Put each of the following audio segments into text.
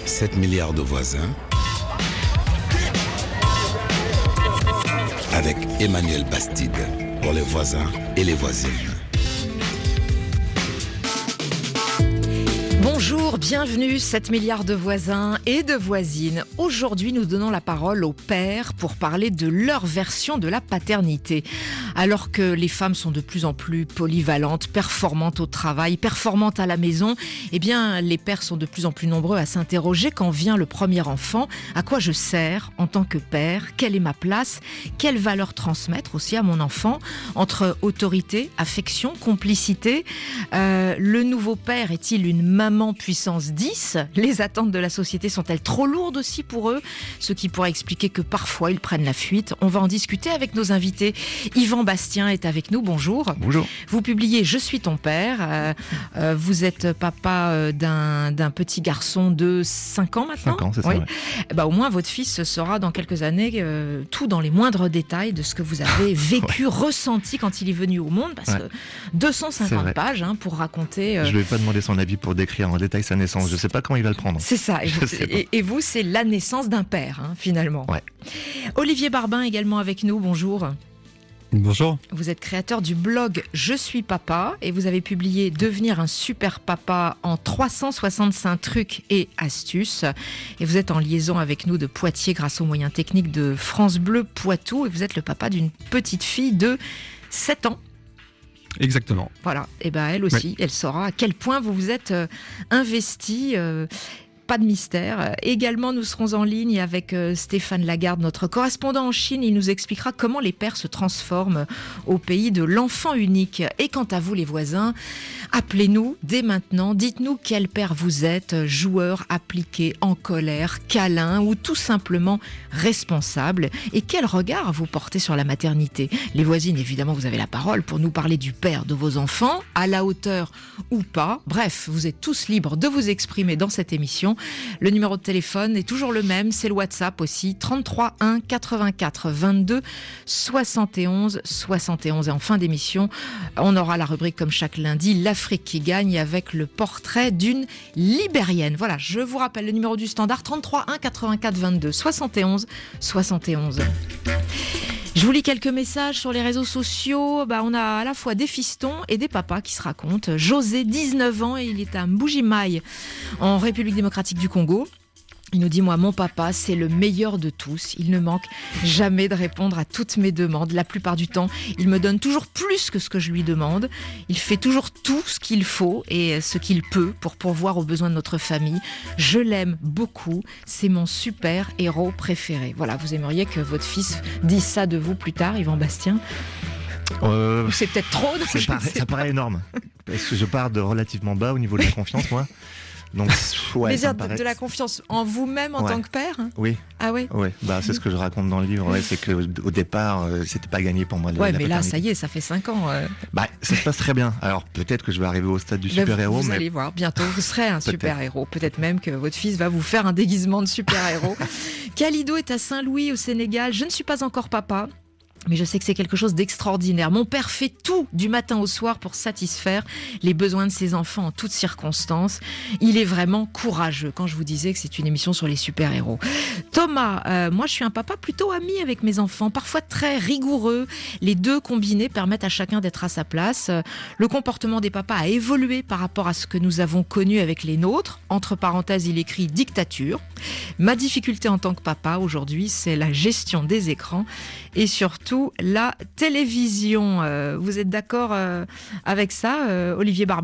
7 milliards de voisins avec Emmanuel Bastide pour les voisins et les voisines. Bonjour, bienvenue, 7 milliards de voisins et de voisines. Aujourd'hui, nous donnons la parole aux pères pour parler de leur version de la paternité. Alors que les femmes sont de plus en plus polyvalentes, performantes au travail, performantes à la maison, eh bien, les pères sont de plus en plus nombreux à s'interroger quand vient le premier enfant. À quoi je sers en tant que père? Quelle est ma place? Quelle valeur transmettre aussi à mon enfant? Entre autorité, affection, complicité, le nouveau père est-il une maman puissance 10? Les attentes de la société sont-elles trop lourdes aussi pour eux? Ce qui pourrait expliquer que parfois ils prennent la fuite. On va en discuter avec nos invités. Yvan Bastien est avec nous, bonjour. Bonjour. Vous publiez Je suis ton père. Vous êtes papa d'un petit garçon de 5 ans maintenant. 5 ans, c'est ça, oui. Ouais. Au moins votre fils saura dans quelques années tout dans les moindres détails de ce que vous avez vécu, ressenti quand il est venu au monde. Parce que 250 pages pour raconter... Je ne vais pas demander son avis pour décrire en détail sa naissance. Je ne sais pas comment il va le prendre. C'est ça. Et vous, c'est la naissance d'un père, finalement. Ouais. Olivier Barbin également avec nous. Bonjour. Bonjour. Vous êtes créateur du blog Je suis papa et vous avez publié Devenir un super papa en 365 trucs et astuces. Et vous êtes en liaison avec nous de Poitiers grâce aux moyens techniques de France Bleu Poitou. Et vous êtes le papa d'une petite fille de 7 ans. Exactement. Voilà. Et elle aussi, elle saura à quel point vous vous êtes investi. Pas de mystère. Également, nous serons en ligne avec Stéphane Lagarde, notre correspondant en Chine. Il nous expliquera comment les pères se transforment au pays de l'enfant unique. Et quant à vous, les voisins, appelez-nous dès maintenant. Dites-nous quel père vous êtes, joueur, appliqué, en colère, câlin ou tout simplement responsable. Et quel regard vous portez sur la maternité? Les voisines, évidemment, vous avez la parole pour nous parler du père de vos enfants, à la hauteur ou pas. Bref, vous êtes tous libres de vous exprimer dans cette émission. Le numéro de téléphone est toujours le même, c'est le WhatsApp aussi, 33 1 84 22 71 71. Et en fin d'émission, on aura la rubrique comme chaque lundi, l'Afrique qui gagne avec le portrait d'une Libérienne. Voilà, je vous rappelle le numéro du standard, 33 1 84 22 71 71. Je vous lis quelques messages sur les réseaux sociaux. On a à la fois des fistons et des papas qui se racontent. José, 19 ans, et il est à Mbuji-Mayi, en République démocratique du Congo. Il nous dit, moi, mon papa, c'est le meilleur de tous. Il ne manque jamais de répondre à toutes mes demandes. La plupart du temps, il me donne toujours plus que ce que je lui demande. Il fait toujours tout ce qu'il faut et ce qu'il peut pour pourvoir aux besoins de notre famille. Je l'aime beaucoup. C'est mon super héros préféré. Voilà, vous aimeriez que votre fils dise ça de vous plus tard, Yvan Bastien? C'est peut-être trop. Ça paraît énorme. Parce que je pars de relativement bas au niveau de la confiance, moi. Donc, mais de la confiance en vous-même en tant que père? Oui. Ah oui. Ouais. C'est ce que je raconte dans le livre. Ouais, c'est qu'au départ, c'était pas gagné pour moi. Mais là, ça y est, ça fait 5 ans. Ça se passe très bien. Alors peut-être que je vais arriver au stade du super-héros. Vous allez voir, bientôt vous serez un super-héros. Peut-être même que votre fils va vous faire un déguisement de super-héros. Khalidou est à Saint-Louis au Sénégal. Je ne suis pas encore papa, mais je sais que c'est quelque chose d'extraordinaire. Mon père fait tout du matin au soir pour satisfaire les besoins de ses enfants en toutes circonstances. Il est vraiment courageux. Quand je vous disais que c'est une émission sur les super-héros. Thomas, moi je suis un papa plutôt ami avec mes enfants, parfois très rigoureux. Les deux combinés permettent à chacun d'être à sa place. Le comportement des papas a évolué par rapport à ce que nous avons connu avec les nôtres. Entre parenthèses, il écrit dictature. Ma difficulté en tant que papa aujourd'hui, c'est la gestion des écrans et surtout la télévision. Vous êtes d'accord avec ça, Olivier Barbin ?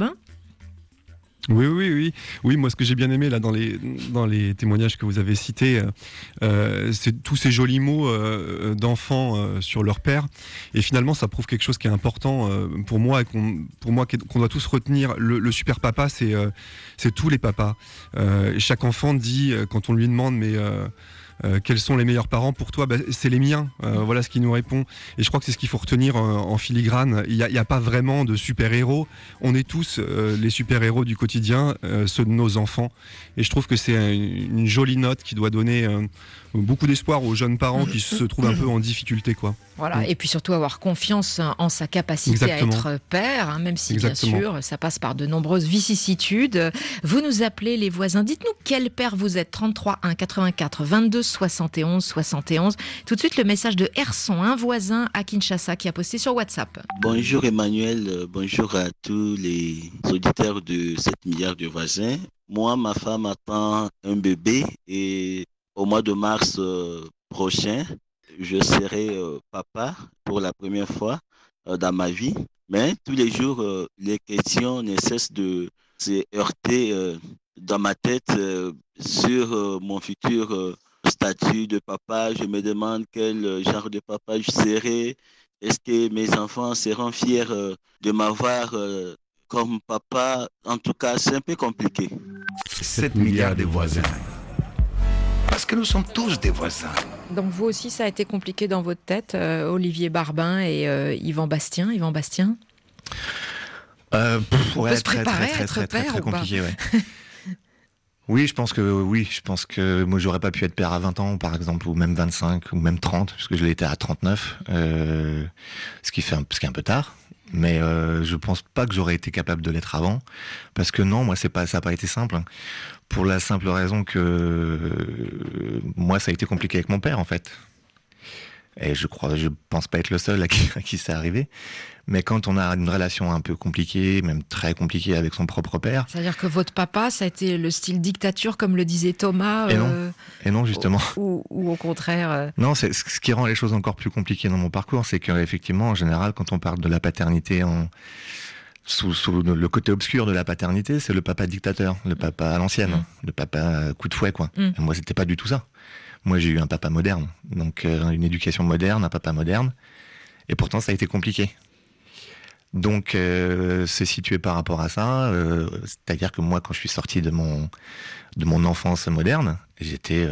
Oui, moi ce que j'ai bien aimé là dans les témoignages que vous avez cités, c'est tous ces jolis mots d'enfants sur leur père, et finalement ça prouve quelque chose qui est important pour moi qu'on doit tous retenir. Le super papa, c'est tous les papas. Chaque enfant dit, quand on lui demande quels sont les meilleurs parents pour toi? C'est les miens. Voilà ce qu'il nous répond. Et je crois que c'est ce qu'il faut retenir en filigrane. Il y a pas vraiment de super-héros. On est tous les super-héros du quotidien, ceux de nos enfants. Et je trouve que c'est une jolie note qui doit donner beaucoup d'espoir aux jeunes parents qui se trouvent un peu en difficulté, quoi. Voilà, et puis surtout avoir confiance en sa capacité Exactement. à être père, hein, même si Exactement. bien sûr ça passe par de nombreuses vicissitudes. Vous nous appelez les voisins, dites-nous quel père vous êtes, 33 1 84 22 71 71. Tout de suite le message de Erson, un voisin à Kinshasa qui a posté sur WhatsApp. Bonjour Emmanuel, bonjour à tous les auditeurs de 7 milliards de voisins. Moi, ma femme attend un bébé et au mois de mars prochain, je serai papa pour la première fois dans ma vie. Mais tous les jours, les questions ne cessent de se heurter dans ma tête sur mon futur statut de papa. Je me demande quel genre de papa je serai. Est-ce que mes enfants seront fiers de m'avoir comme papa? En tout cas, c'est un peu compliqué. 7 milliards de voisins. Parce que nous sommes tous des voisins. Donc vous aussi ça a été compliqué dans votre tête, Olivier Barbin et Yvan Bastien. On peut se préparer à être père très ou pas? compliqué, ouais. Oui, je pense que moi j'aurais pas pu être père à 20 ans par exemple, ou même 25 ou même 30, parce que je l'ai été à 39, ce qui est un peu tard. Mais je pense pas que j'aurais été capable de l'être avant, parce que non, moi ça a pas été simple, hein. Pour la simple raison que moi ça a été compliqué avec mon père en fait. Et je pense pas être le seul à qui c'est arrivé. Mais quand on a une relation un peu compliquée, même très compliquée avec son propre père. C'est-à-dire que votre papa, ça a été le style dictature, comme le disait Thomas. Et non, justement. Ou au contraire. Non, c'est ce qui rend les choses encore plus compliquées dans mon parcours, c'est qu'effectivement, en général, quand on parle de la paternité sous le côté obscur de la paternité, c'est le papa dictateur, le papa à l'ancienne, le papa coup de fouet, quoi. Et moi, c'était pas du tout ça. Moi, j'ai eu un papa moderne, donc une éducation moderne, un papa moderne, et pourtant, ça a été compliqué. Donc, c'est situé par rapport à ça, c'est-à-dire que moi, quand je suis sorti de mon enfance moderne, j'étais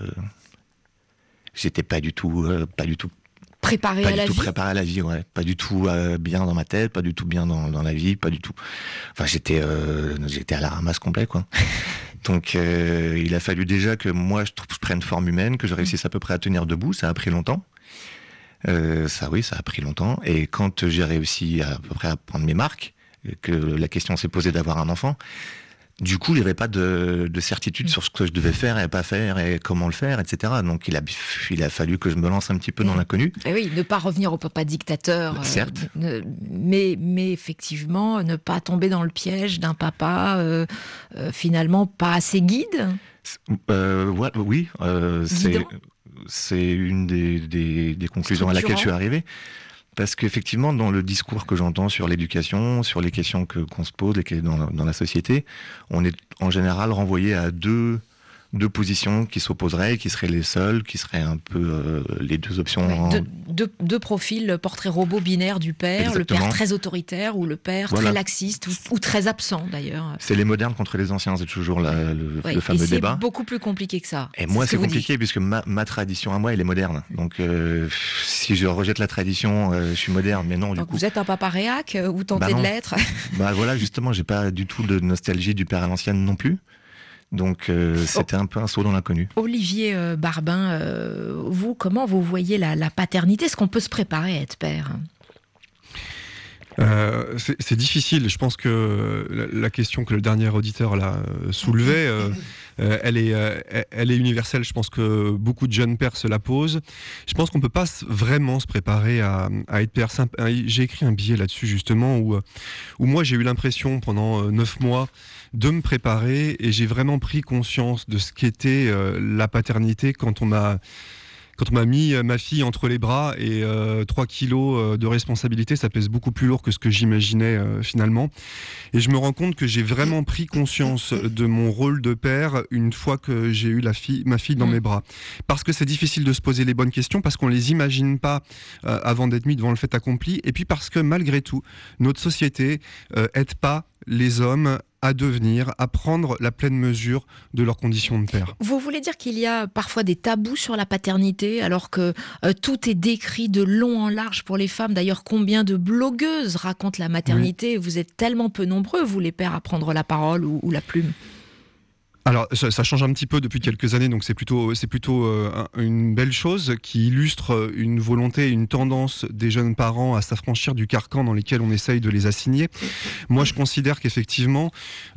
pas du tout préparé à la vie. Préparé à la vie, ouais. Pas du tout bien dans ma tête, pas du tout bien dans la vie, pas du tout. Enfin, j'étais à la ramasse complet, quoi. Donc, il a fallu déjà que moi, je prenne forme humaine, que je réussisse à peu près à tenir debout. Ça a pris longtemps. Ça a pris longtemps. Et quand j'ai réussi à peu près à prendre mes marques, que la question s'est posée d'avoir un enfant, du coup, il n'y avait pas de certitude sur ce que je devais faire et pas faire et comment le faire, etc. Donc, il a fallu que je me lance un petit peu dans l'inconnu. Et oui, ne pas revenir au papa dictateur. Certes. Mais effectivement, ne pas tomber dans le piège d'un papa finalement pas assez guide. Oui, c'est une des conclusions à laquelle je suis arrivé. Parce qu'effectivement, dans le discours que j'entends sur l'éducation, sur les questions qu'on se pose dans la société, on est en général renvoyé à deux positions qui s'opposeraient, qui seraient les seules, qui seraient un peu les deux options. Ouais, deux profils, portrait robot binaire du père, Exactement. Le père très autoritaire ou le père très laxiste ou très absent d'ailleurs. C'est les modernes contre les anciens, c'est toujours le fameux et débat. C'est beaucoup plus compliqué que ça. Et moi, c'est compliqué puisque ma tradition à moi, elle est moderne. Donc, si je rejette la tradition, je suis moderne, mais non. Donc vous êtes un papa réac ou tentez de l'être. Voilà, justement, j'ai pas du tout de nostalgie du père à l'ancienne non plus. Donc, c'était un peu un saut dans l'inconnu. Olivier Barbin, vous, comment vous voyez la paternité? Est-ce qu'on peut se préparer à être père? C'est difficile. Je pense que la question que le dernier auditeur là soulevait, elle est universelle. Je pense que beaucoup de jeunes pères se la posent. Je pense qu'on peut pas vraiment se préparer à être père. J'ai écrit un billet là-dessus justement où moi j'ai eu l'impression pendant 9 mois de me préparer et j'ai vraiment pris conscience de ce qu'était la paternité quand on m'a mis ma fille entre les bras et 3 kilos de responsabilité, ça pèse beaucoup plus lourd que ce que j'imaginais finalement. Et je me rends compte que j'ai vraiment pris conscience de mon rôle de père une fois que j'ai eu ma fille dans mes bras. Parce que c'est difficile de se poser les bonnes questions, parce qu'on les imagine pas avant d'être mis devant le fait accompli, et puis parce que malgré tout, notre société aide pas les hommes à devenir, à prendre la pleine mesure de leur condition de père. Vous voulez dire qu'il y a parfois des tabous sur la paternité, alors que tout est décrit de long en large pour les femmes. D'ailleurs, combien de blogueuses racontent la maternité ? Vous êtes tellement peu nombreux, vous les pères, à prendre la parole ou la plume. Alors ça change un petit peu depuis quelques années, donc c'est plutôt une belle chose qui illustre une volonté, une tendance des jeunes parents à s'affranchir du carcan dans lequel on essaye de les assigner. Moi, je considère qu'effectivement,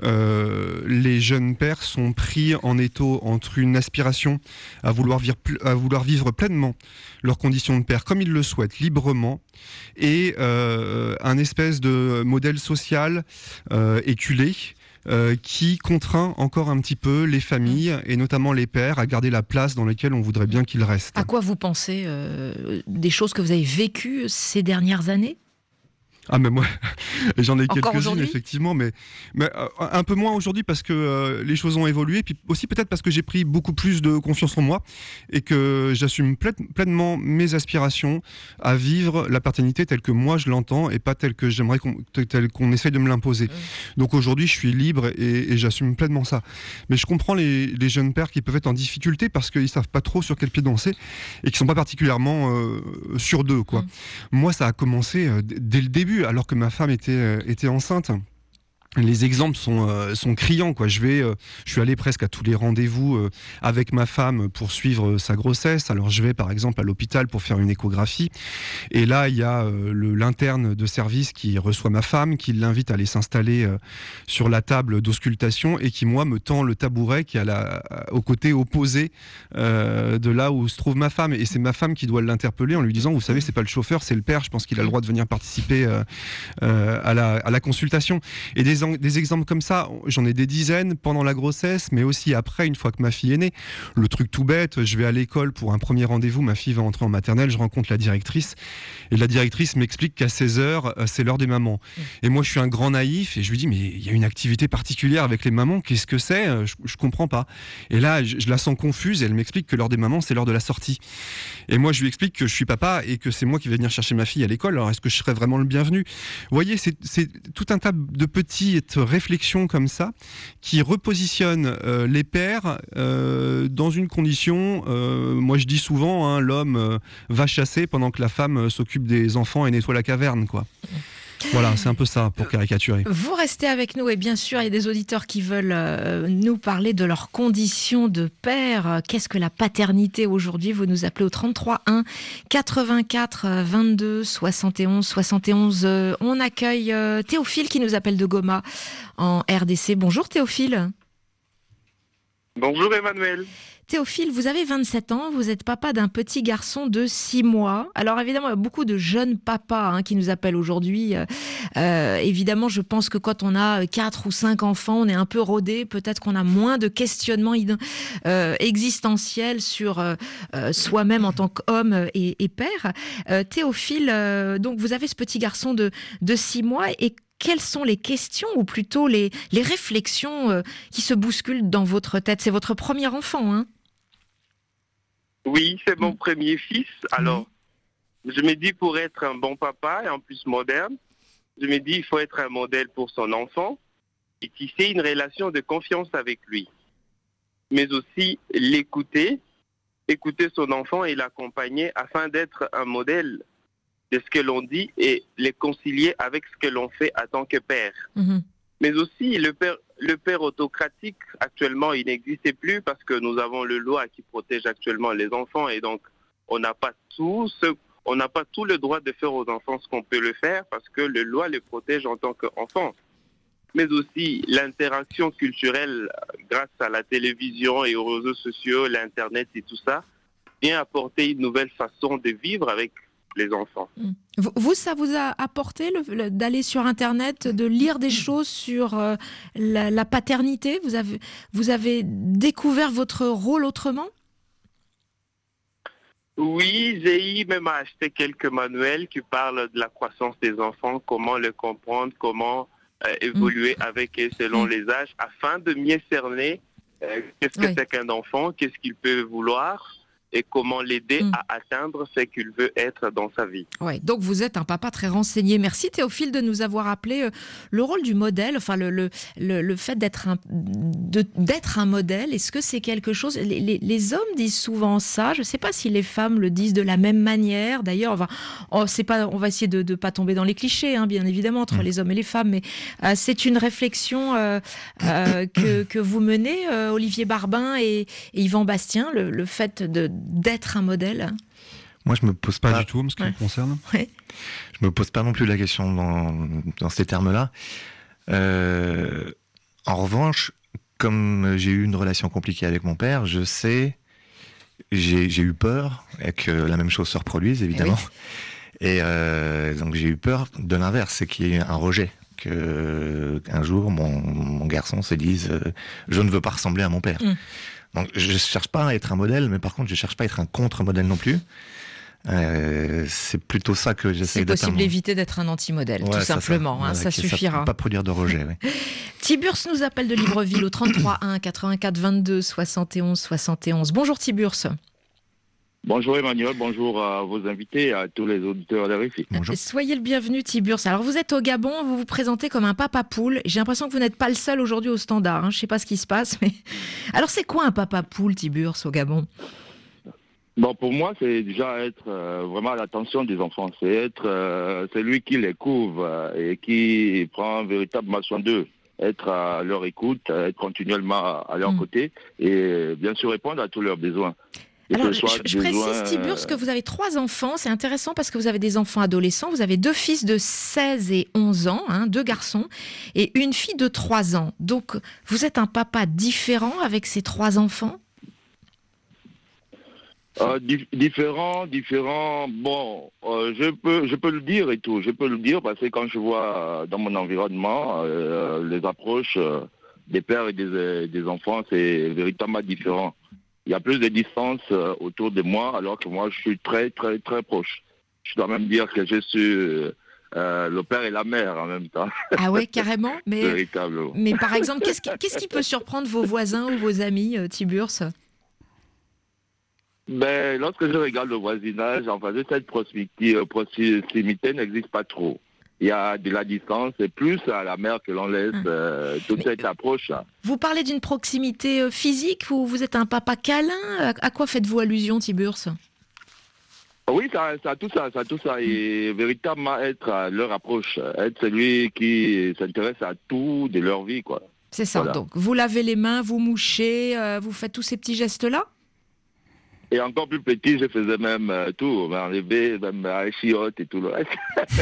les jeunes pères sont pris en étau entre une aspiration à vouloir vivre pleinement leurs conditions de père comme ils le souhaitent, librement, et un espèce de modèle social éculé, qui contraint encore un petit peu les familles, et notamment les pères, à garder la place dans laquelle on voudrait bien qu'ils restent. À quoi vous pensez des choses que vous avez vécues ces dernières années ? Ah mais moi, j'en ai Encore quelques-unes effectivement, mais un peu moins aujourd'hui parce que les choses ont évolué, puis aussi peut-être parce que j'ai pris beaucoup plus de confiance en moi et que j'assume pleinement mes aspirations à vivre la paternité telle que moi je l'entends et pas telle que j'aimerais telle qu'on essaye de me l'imposer. Donc aujourd'hui je suis libre et j'assume pleinement ça. Mais je comprends les jeunes pères qui peuvent être en difficulté parce qu'ils savent pas trop sur quel pied danser et qui sont pas particulièrement sûrs d'eux, quoi. Moi ça a commencé dès le début, alors que ma femme était enceinte. Les exemples sont criants, quoi. Je suis allé presque à tous les rendez-vous avec ma femme pour suivre sa grossesse. Alors je vais par exemple à l'hôpital pour faire une échographie, et là il y a l'interne de service qui reçoit ma femme, qui l'invite à aller s'installer sur la table d'auscultation et qui moi me tend le tabouret qui est au côté opposé de là où se trouve ma femme, et c'est ma femme qui doit l'interpeller en lui disant: vous savez, c'est pas le chauffeur, c'est le père, je pense qu'il a le droit de venir participer à la consultation. Et des exemples comme ça, j'en ai des dizaines pendant la grossesse, mais aussi après, une fois que ma fille est née. Le truc tout bête, je vais à l'école pour un premier rendez-vous, ma fille va entrer en maternelle, je rencontre la directrice, et la directrice m'explique qu'à 16h, c'est l'heure des mamans. Et moi, je suis un grand naïf, et je lui dis: mais il y a une activité particulière avec les mamans, qu'est-ce que c'est ? Je comprends pas. Et là, je la sens confuse, et elle m'explique que l'heure des mamans, c'est l'heure de la sortie. Et moi, je lui explique que je suis papa, et que c'est moi qui vais venir chercher ma fille à l'école, alors est-ce que je serais vraiment le bienvenu ? Vous voyez, c'est tout un tas de petites réflexions comme ça qui repositionnent les pères dans une condition, moi je dis souvent, l'homme va chasser pendant que la femme s'occupe des enfants et nettoie la caverne, quoi. Voilà, c'est un peu ça pour caricaturer. Vous restez avec nous, et bien sûr, il y a des auditeurs qui veulent nous parler de leurs conditions de père. Qu'est-ce que la paternité aujourd'hui ? Vous nous appelez au 33 1 84 22 71 71. On accueille Théophile qui nous appelle de Goma en RDC. Bonjour Théophile. Bonjour Emmanuel. Théophile, vous avez 27 ans, vous êtes papa d'un petit garçon de 6 mois. Alors évidemment, il y a beaucoup de jeunes papas qui nous appellent aujourd'hui. Évidemment, je pense que quand on a 4 ou 5 enfants, on est un peu rodé. Peut-être qu'on a moins de questionnements existentiels sur soi-même en tant qu'homme et père. Théophile, donc vous avez ce petit garçon de 6 mois, et quelles sont les questions, ou plutôt les réflexions qui se bousculent dans votre tête ? C'est votre premier enfant, hein ? Oui, c'est mon premier fils. Alors, je me dis, pour être un bon papa, et en plus moderne, je me dis, il faut être un modèle pour son enfant et tisser une relation de confiance avec lui. Mais aussi écouter son enfant et l'accompagner afin d'être un modèle de ce que l'on dit et les concilier avec ce que l'on fait en tant que père. Mais aussi, le père autocratique, actuellement, il n'existe plus parce que nous avons le loi qui protège actuellement les enfants, et donc on n'a pas tout le droit de faire aux enfants ce qu'on peut le faire parce que le loi les protège en tant qu'enfants. Mais aussi l'interaction culturelle grâce à la télévision et aux réseaux sociaux, l'Internet et tout ça, vient apporter une nouvelle façon de vivre avec les enfants. Vous, ça vous a apporté d'aller sur Internet, de lire des choses sur la paternité ? Vous avez découvert votre rôle autrement ? Oui, j'ai eu même à acheter quelques manuels qui parlent de la croissance des enfants, comment le comprendre, comment évoluer avec eux selon les âges, afin de mieux cerner qu'est-ce que c'est qu'un enfant, qu'est-ce qu'il peut vouloir, et comment l'aider à atteindre ce qu'il veut être dans sa vie. Ouais, donc vous êtes un papa très renseigné. Merci Théophile de nous avoir appelé le rôle du modèle, enfin le fait d'être un modèle. Est-ce que c'est quelque chose, les hommes disent souvent ça, je ne sais pas si les femmes le disent de la même manière. D'ailleurs, on va essayer de ne pas tomber dans les clichés, hein, bien évidemment, entre les hommes et les femmes, mais c'est une réflexion que vous menez, Olivier Barbin et Yvan Bastien, le fait d'être un modèle. Moi, je me pose pas du tout en ce qui me concerne. Ouais. Je me pose pas non plus la question dans ces termes-là. En revanche, comme j'ai eu une relation compliquée avec mon père, je sais, j'ai eu peur que la même chose se reproduise, évidemment. Et donc j'ai eu peur de l'inverse, c'est qu'il y ait un rejet. Qu'un jour, mon garçon se dise je ne veux pas ressembler à mon père. Donc je ne cherche pas à être un modèle, mais par contre je ne cherche pas à être un contre-modèle non plus. C'est plutôt ça que j'essaie d'atteindre. C'est possible d'éviter d'être un anti-modèle, tout simplement, ça suffira. Ça pas produire de rejet. Tiburce nous appelle de Libreville au 33 1 84 22 71 71. Bonjour Tiburce. Bonjour Emmanuel, bonjour à vos invités, à tous les auditeurs de RFI. Bonjour. Soyez le bienvenu Tiburce. Alors vous êtes au Gabon, vous vous présentez comme un papa poule. J'ai l'impression que vous n'êtes pas le seul aujourd'hui au standard. Je ne sais pas ce qui se passe, mais alors c'est quoi un papa poule Tiburce au Gabon? Bon, pour moi, c'est déjà être vraiment à l'attention des enfants. C'est être celui qui les couvre et qui prend véritablement soin d'eux. Être à leur écoute, être continuellement à leur côté et bien sûr répondre à tous leurs besoins. Alors, je précise, Tiburce, que vous avez 3 enfants. C'est intéressant parce que vous avez des enfants adolescents. Vous avez 2 fils de 16 et 11 ans, 2 garçons, et une fille de 3 ans. Donc, vous êtes un papa différent avec ces 3 enfants? Différent. Bon, je peux le dire et tout. Je peux le dire parce que quand je vois dans mon environnement les approches des pères et des enfants, c'est véritablement différent. Il y a plus de distance autour de moi, alors que moi, je suis très, très, très proche. Je dois même dire que je suis le père et la mère en même temps. Ah ouais, carrément. Véritablement. Mais par exemple, qu'est-ce qui peut surprendre vos voisins ou vos amis, Tiburce? Ben, lorsque je regarde le voisinage, enfin, cette proximité n'existe pas trop. Il y a de la distance, c'est plus à la mère que l'on laisse toute cette approche. Vous parlez d'une proximité physique, vous êtes un papa câlin. À quoi faites-vous allusion, Tiburce? Oui, ça tout ça. Et véritablement être à leur approche, être celui qui s'intéresse à tout de leur vie, quoi. C'est ça, voilà. Donc vous lavez les mains, vous mouchez, vous faites tous ces petits gestes-là? Et encore plus petit, je faisais même tout, m'enlever, même à chiottes et tout le reste.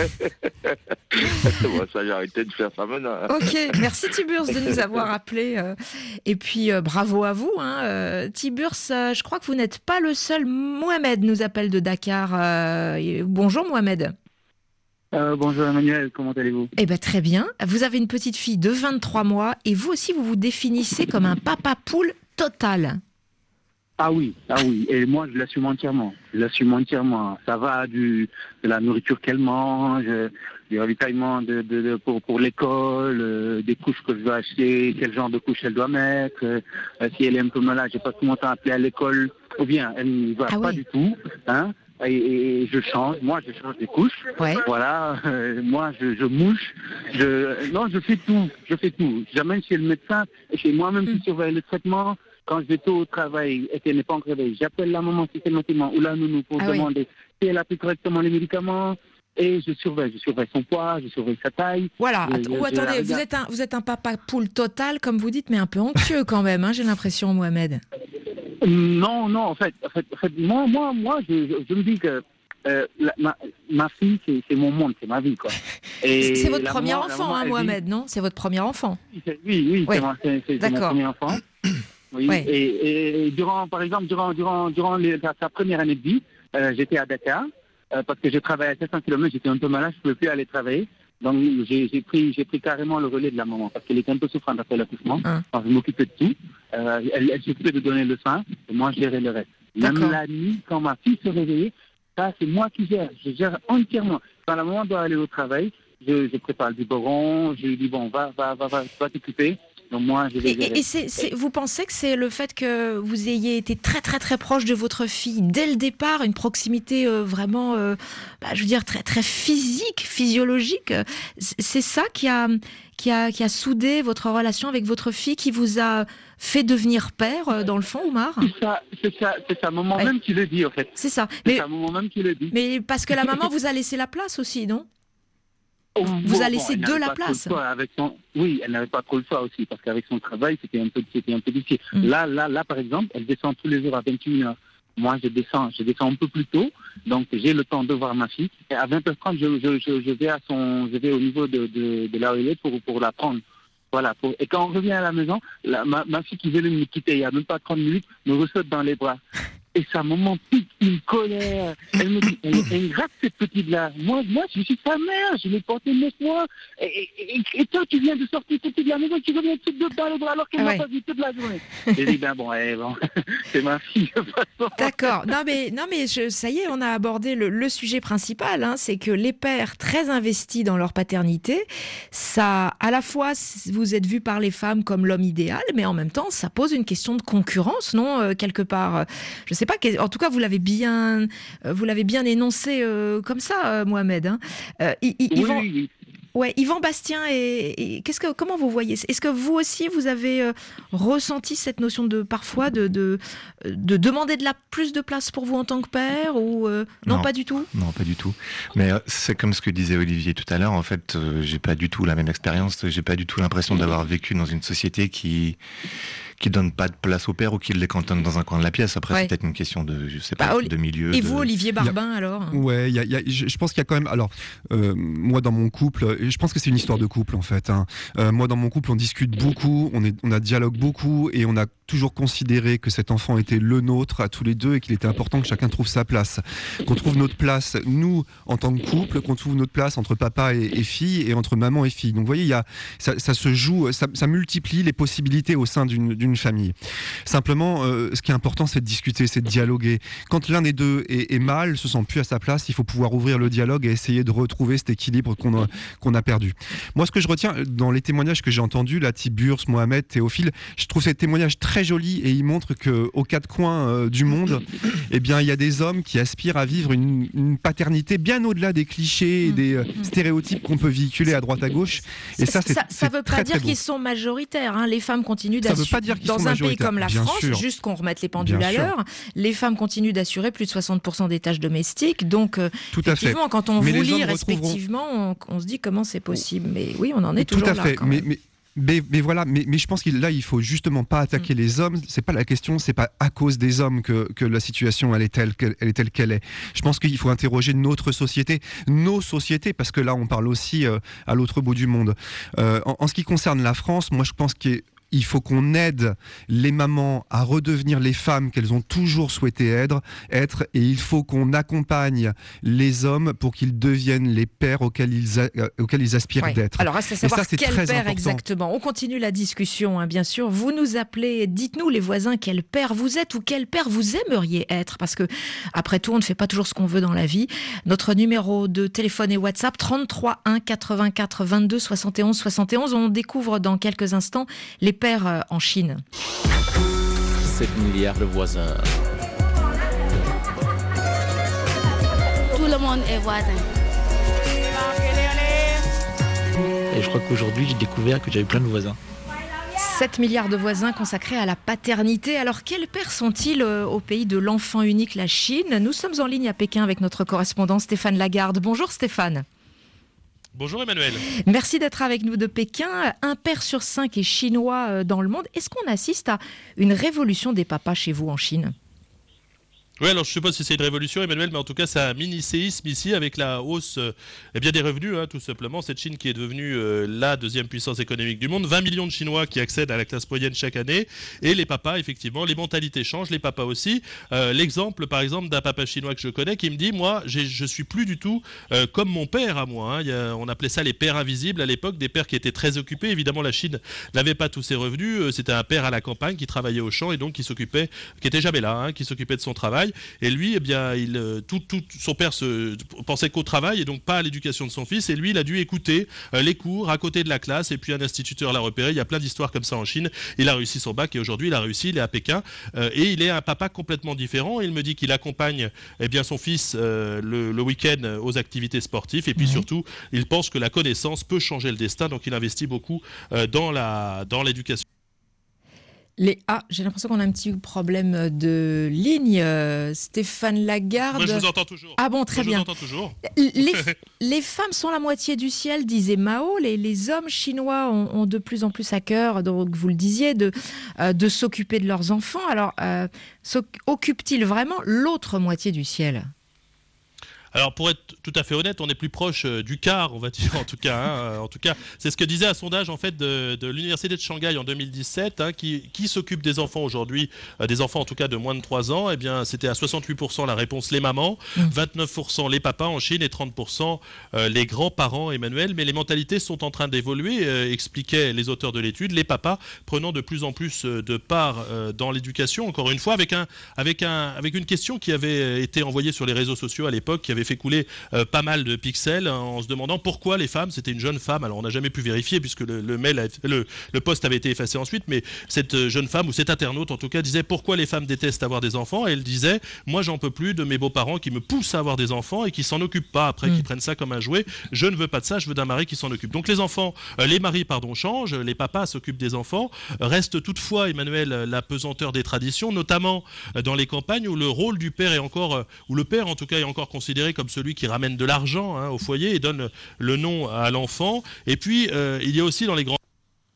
Bon, ça, j'ai arrêté de faire ça maintenant. Ok, merci Tiburce de nous avoir appelés. Et puis, bravo à vous. Tiburce, je crois que vous n'êtes pas le seul. Mohamed nous appelle de Dakar. Bonjour Mohamed. Bonjour Emmanuel, comment allez-vous? Eh bien très bien. Vous avez une petite fille de 23 mois et vous aussi, vous vous définissez comme un papa poule total. Ah oui, et moi je l'assume entièrement. Ça va de la nourriture qu'elle mange, du ravitaillement pour l'école, des couches que je dois acheter, quel genre de couches elle doit mettre, si elle est un peu malade, je passe tout mon temps à appeler à l'école, ou bien elle n'y va pas du tout, et je change des couches, voilà, moi je mouche, je fais tout, j'amène chez le médecin, et chez moi-même qui surveille le traitement. Quand je vais tôt au travail et qu'elle n'est pas encore réveillée, j'appelle la maman systématiquement ou la nounou pour demander si elle a pris correctement les médicaments et je surveille son poids, je surveille sa taille. Voilà, attendez, vous êtes un papa poule total, comme vous dites, mais un peu anxieux quand même, j'ai l'impression, Mohamed. Non, en fait, moi, je me dis que ma fille, c'est mon monde, c'est ma vie, quoi. Et c'est votre premier enfant, Mohamed, non? C'est votre premier enfant? Oui, c'est mon premier enfant. Oui, et par exemple, durant sa première année de vie, j'étais à Dakar, parce que je travaillais à 700 km, j'étais un peu malade, je ne pouvais plus aller travailler. Donc j'ai pris carrément le relais de la maman, parce qu'elle était un peu souffrante après l'accouchement. Je m'occupais de tout. Elle s'occupait de donner le sein, et moi je gérais le reste. Même la nuit, quand ma fille se réveillait, ça c'est moi qui gère, je gère entièrement. Quand la maman doit aller au travail, je prépare le biberon, je lui dis bon, va t'occuper. Donc moi, je vais gérer. Vous pensez que c'est le fait que vous ayez été très très très proche de votre fille dès le départ, une proximité vraiment, je veux dire très très physique, physiologique, c'est ça qui a soudé votre relation avec votre fille, qui vous a fait devenir père dans le fond, Oumar? C'est sa maman même qui le dit en fait. C'est ça. C'est sa maman même qui le dit. Mais parce que la maman vous a laissé la place aussi, non? Vous a laissé de la place. Oui, elle n'avait pas trop le choix aussi, parce qu'avec son travail, c'était un peu difficile. Là, par exemple, elle descend tous les jours à 21h. Moi, je descends un peu plus tôt, donc j'ai le temps de voir ma fille. Et à 20h30, je vais au niveau de la relais pour la prendre. Voilà. Et quand on revient à la maison, ma fille qui venait me quitter il n'y a même pas 30 minutes, me reçoit dans les bras. Et sa maman pique une colère. Elle me dit, elle est ingrate cette petite-là. Moi, je suis sa mère, je l'ai portée 9 mois. Et toi, tu viens de sortir de la maison, tu reviens toute dans les bras alors qu'elle m'a pas vu toute la journée. J'ai dit, bon, c'est ma fille de toute façon. D'accord. Non mais ça y est, on a abordé le sujet principal, hein, c'est que les pères très investis dans leur paternité, ça, à la fois, vous êtes vu par les femmes comme l'homme idéal, mais en même temps, ça pose une question de concurrence, non, quelque part. Je sais pas, en tout cas, vous l'avez bien énoncé comme ça, Mohamed. Hein. Yvan Bastien, comment vous voyez? Est-ce que vous aussi, vous avez ressenti cette notion de parfois de demander plus de place pour vous en tant que père ou non, pas du tout? Non, pas du tout. Mais c'est comme ce que disait Olivier tout à l'heure. En fait, j'ai pas du tout la même expérience. J'ai pas du tout l'impression d'avoir vécu dans une société qui donne pas de place au père ou qui les cantonne dans un coin de la pièce. Après, c'est peut-être une question de, je sais pas, de milieu. Et vous, Olivier Barbin, alors? Ouais, je pense qu'il y a quand même. Alors, moi, dans mon couple, je pense que c'est une histoire de couple en fait. Hein. Moi, dans mon couple, on discute beaucoup, on dialogue beaucoup, et on a toujours considéré que cet enfant était le nôtre à tous les deux et qu'il était important que chacun trouve sa place, qu'on trouve notre place, nous en tant que couple, qu'on trouve notre place entre papa et fille et entre maman et fille. Donc, vous voyez, ça se joue, ça multiplie les possibilités au sein d'une famille. Simplement, ce qui est important, c'est de discuter, c'est de dialoguer. Quand l'un des deux est mal, se sent plus à sa place, il faut pouvoir ouvrir le dialogue et essayer de retrouver cet équilibre qu'on a perdu. Moi, ce que je retiens dans les témoignages que j'ai entendus, là, Tiburs, Mohamed, Théophile, je trouve ces témoignages très jolis et ils montrent qu'aux quatre coins du monde, eh bien, il y a des hommes qui aspirent à vivre une paternité bien au-delà des clichés et des stéréotypes qu'on peut véhiculer à droite à gauche. Et ça ne veut pas dire qu'ils sont majoritaires. Hein. Les femmes continuent d'assurer. Dans un pays comme la France, juste qu'on remette les pendules à l'heure, les femmes continuent d'assurer plus de 60% des tâches domestiques. Donc, effectivement, quand on vous lit respectivement, on se dit comment c'est possible. Mais oui, on en est toujours là. Tout à fait. Mais voilà, mais je pense qu'il il faut justement pas attaquer les hommes. C'est pas la question, c'est pas à cause des hommes que la situation elle est telle qu'elle est. Je pense qu'il faut interroger notre société, nos sociétés, parce que là on parle aussi à l'autre bout du monde. En ce qui concerne la France, moi je pense qu'il faut qu'on aide les mamans à redevenir les femmes qu'elles ont toujours souhaité être, et il faut qu'on accompagne les hommes pour qu'ils deviennent les pères auxquels ils aspirent d'être. Alors, reste à savoir quel père exactement. On continue la discussion, hein, bien sûr. Vous nous appelez, dites-nous les voisins quel père vous êtes ou quel père vous aimeriez être, parce que après tout, on ne fait pas toujours ce qu'on veut dans la vie. Notre numéro de téléphone et WhatsApp 33 1 84 22 71 71. On découvre dans quelques instants les pères en Chine. 7 milliards de voisins. Tout le monde est voisin. Et je crois qu'aujourd'hui, j'ai découvert que j'avais plein de voisins. 7 milliards de voisins consacrés à la paternité. Alors, quels pères sont-ils au pays de l'enfant unique, la Chine? Nous sommes en ligne à Pékin avec notre correspondant Stéphane Lagarde. Bonjour Stéphane. Bonjour Emmanuel. Merci d'être avec nous de Pékin. Un père sur 5 est chinois dans le monde. Est-ce qu'on assiste à une révolution des papas chez vous en Chine ? Oui, alors je ne sais pas si c'est une révolution, Emmanuel, mais en tout cas, c'est un mini-séisme ici avec la hausse des revenus, hein, tout simplement. Cette Chine qui est devenue la deuxième puissance économique du monde, 20 millions de Chinois qui accèdent à la classe moyenne chaque année, et les papas, effectivement, les mentalités changent, les papas aussi. L'exemple, par exemple, d'un papa chinois que je connais qui me dit, moi, je suis plus du tout comme mon père à moi. Hein. On appelait ça les pères invisibles à l'époque, des pères qui étaient très occupés. Évidemment, la Chine n'avait pas tous ses revenus. C'était un père à la campagne qui travaillait au champ et donc qui était jamais là, hein, qui s'occupait de son travail. travail. Et lui, son père pensait qu'au travail et donc pas à l'éducation de son fils. Et lui, il a dû écouter les cours à côté de la classe. Et puis un instituteur l'a repéré. Il y a plein d'histoires comme ça en Chine. Il a réussi son bac et aujourd'hui, il a réussi. Il est à Pékin et il est un papa complètement différent. Il me dit qu'il accompagne son fils le week-end aux activités sportives. Et puis surtout, il pense que la connaissance peut changer le destin. Donc il investit beaucoup dans l'éducation. J'ai l'impression qu'on a un petit problème de ligne. Stéphane Lagarde. Moi, je vous entends toujours. Ah bon, très bien. Je vous entends toujours. Les femmes sont la moitié du ciel, disait Mao. Les hommes chinois ont de plus en plus à cœur, donc vous le disiez, de s'occuper de leurs enfants. Alors, occupent-ils vraiment l'autre moitié du ciel ? Alors pour être tout à fait honnête, on est plus proche du quart, on va dire en tout cas. En tout cas, c'est ce que disait un sondage en fait de l'université de Shanghai en 2017, qui s'occupe des enfants aujourd'hui, des enfants en tout cas de moins de 3 ans. Eh bien, c'était à 68% la réponse les mamans, 29% les papas en Chine et 30% les grands-parents, Emmanuel. Mais les mentalités sont en train d'évoluer, expliquaient les auteurs de l'étude. Les papas prenant de plus en plus de part dans l'éducation. Encore une fois, avec une question qui avait été envoyée sur les réseaux sociaux à l'époque, qui avait fait couler pas mal de pixels en se demandant pourquoi les femmes, c'était une jeune femme, alors on n'a jamais pu vérifier puisque le post avait été effacé ensuite, mais cette jeune femme ou cet internaute en tout cas disait pourquoi les femmes détestent avoir des enfants, et elle disait moi j'en peux plus de mes beaux-parents qui me poussent à avoir des enfants et qui s'en occupent pas après, qui prennent ça comme un jouet, je ne veux pas de ça, je veux d'un mari qui s'en occupe. Donc les maris changent, les papas s'occupent des enfants, reste toutefois Emmanuel la pesanteur des traditions, notamment dans les campagnes où le rôle du père est encore, où le père en tout cas est encore considéré comme celui qui ramène de l'argent au foyer et donne le nom à l'enfant. Et puis, il y a aussi dans les grands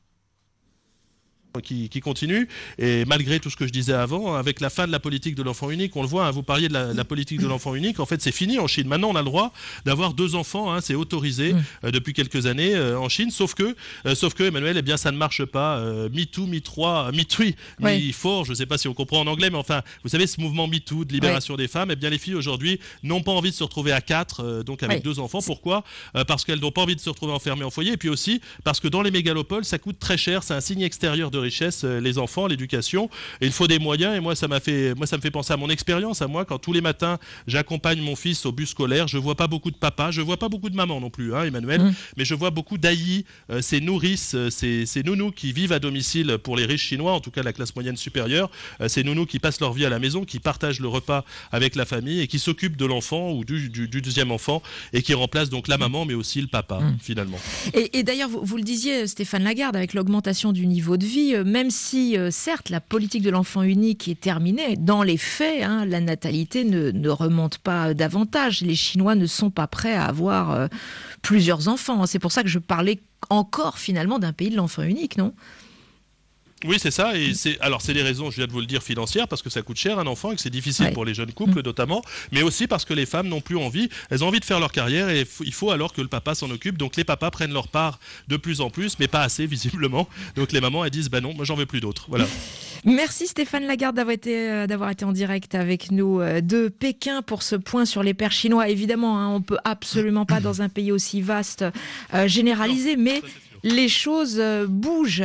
qui continue, et malgré tout ce que je disais avant, avec la fin de la politique de l'enfant unique, on le voit, vous parliez de la politique de l'enfant unique, en fait c'est fini en Chine. Maintenant on a le droit d'avoir 2 enfants, c'est autorisé depuis quelques années en Chine, sauf que Emmanuel, eh bien ça ne marche pas. MeToo, Me3, Me3, Me4, je ne sais pas si on comprend en anglais, mais enfin, vous savez ce mouvement MeToo de libération des femmes, eh bien les filles aujourd'hui n'ont pas envie de se retrouver à 4, donc avec 2 enfants. Pourquoi ? Parce qu'elles n'ont pas envie de se retrouver enfermées en foyer, et puis aussi parce que dans les mégalopoles, ça coûte très cher, c'est un signe extérieur de richesse, les enfants, l'éducation, et il faut des moyens. Et moi ça me fait penser à mon expérience, à moi, quand tous les matins j'accompagne mon fils au bus scolaire, je vois pas beaucoup de papas, je vois pas beaucoup de mamans non plus, Emmanuel, mais je vois beaucoup d'aïs, ces nourrices, ces nounous qui vivent à domicile pour les riches chinois, en tout cas la classe moyenne supérieure, ces nounous qui passent leur vie à la maison, qui partagent le repas avec la famille et qui s'occupent de l'enfant ou du deuxième enfant, et qui remplacent donc la maman mais aussi le papa finalement. Et d'ailleurs vous le disiez Stéphane Lagarde, avec l'augmentation du niveau de vie, même si certes la politique de l'enfant unique est terminée, dans les faits la natalité ne remonte pas davantage. Les Chinois ne sont pas prêts à avoir plusieurs enfants. C'est pour ça que je parlais encore finalement d'un pays de l'enfant unique, non ? Oui, c'est ça, et c'est les raisons, je viens de vous le dire, financières, parce que ça coûte cher un enfant et que c'est difficile pour les jeunes couples notamment, mais aussi parce que les femmes n'ont plus envie, elles ont envie de faire leur carrière et il faut alors que le papa s'en occupe, donc les papas prennent leur part de plus en plus, mais pas assez visiblement, donc les mamans elles disent bah non, moi j'en veux plus d'autres, voilà. Merci Stéphane Lagarde d'avoir été en direct avec nous de Pékin pour ce point sur les pères chinois. Évidemment, on peut absolument pas dans un pays aussi vaste généraliser, mais les choses bougent.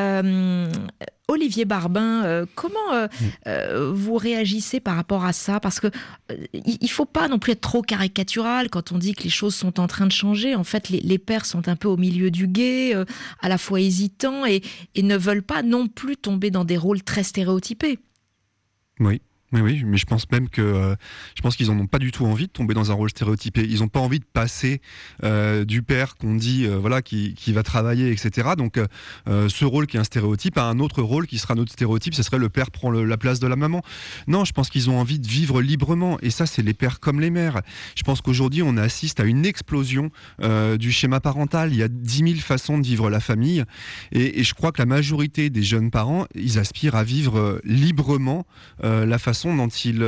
Olivier Barbin, comment vous réagissez par rapport à ça ? Parce que il faut pas non plus être trop caricatural quand on dit que les choses sont en train de changer. En fait, les pères sont un peu au milieu du gué, à la fois hésitants et ne veulent pas non plus tomber dans des rôles très stéréotypés. Oui, mais je pense même qu'ils en ont pas du tout envie de tomber dans un rôle stéréotypé. Ils n'ont pas envie de passer du père qu'on dit qui va travailler, etc. Donc ce rôle qui est un stéréotype à un autre rôle qui sera notre stéréotype, ce serait le père prend la place de la maman. Non, je pense qu'ils ont envie de vivre librement, et ça c'est les pères comme les mères. Je pense qu'aujourd'hui on assiste à une explosion du schéma parental. Il y a 10 000 façons de vivre la famille, et je crois que la majorité des jeunes parents, ils aspirent à vivre librement la façon dont ils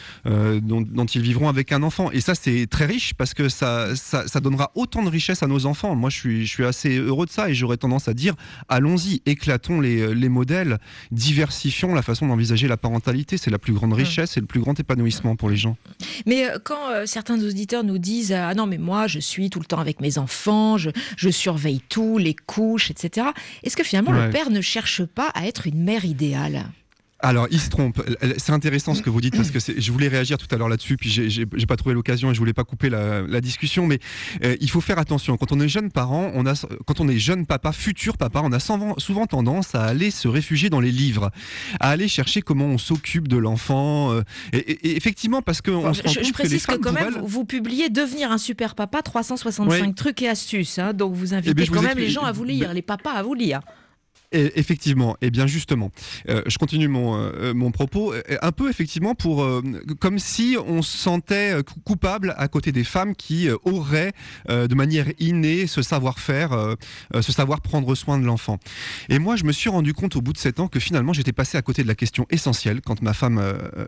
vivront avec un enfant. Et ça, c'est très riche parce que ça donnera autant de richesse à nos enfants. Moi, je suis assez heureux de ça, et j'aurais tendance à dire allons-y, éclatons les modèles, diversifions la façon d'envisager la parentalité. C'est la plus grande richesse et le plus grand épanouissement pour les gens. Mais quand certains auditeurs nous disent ah non, mais moi, je suis tout le temps avec mes enfants, je surveille tout, les couches, etc. Est-ce que finalement le père ne cherche pas à être une mère idéale ? Alors, il se trompe. C'est intéressant ce que vous dites parce que je voulais réagir tout à l'heure là-dessus, puis j'ai pas trouvé l'occasion et je voulais pas couper la discussion. Mais il faut faire attention. Quand on est jeune parent, quand on est jeune papa, futur papa, on a souvent tendance à aller se réfugier dans les livres, à aller chercher comment on s'occupe de l'enfant. Et effectivement, parce que on se rend compte je précise que les femmes, quand même, vous publiez Devenir un super papa, 365 trucs et astuces. Hein, donc vous invitez quand même les gens à vous lire, les papas à vous lire. Et effectivement, et bien justement, je continue mon propos, un peu effectivement comme si on se sentait coupable à côté des femmes qui auraient de manière innée ce savoir-faire, ce savoir prendre soin de l'enfant. Et moi, je me suis rendu compte au bout de 7 ans que finalement, j'étais passé à côté de la question essentielle quand ma femme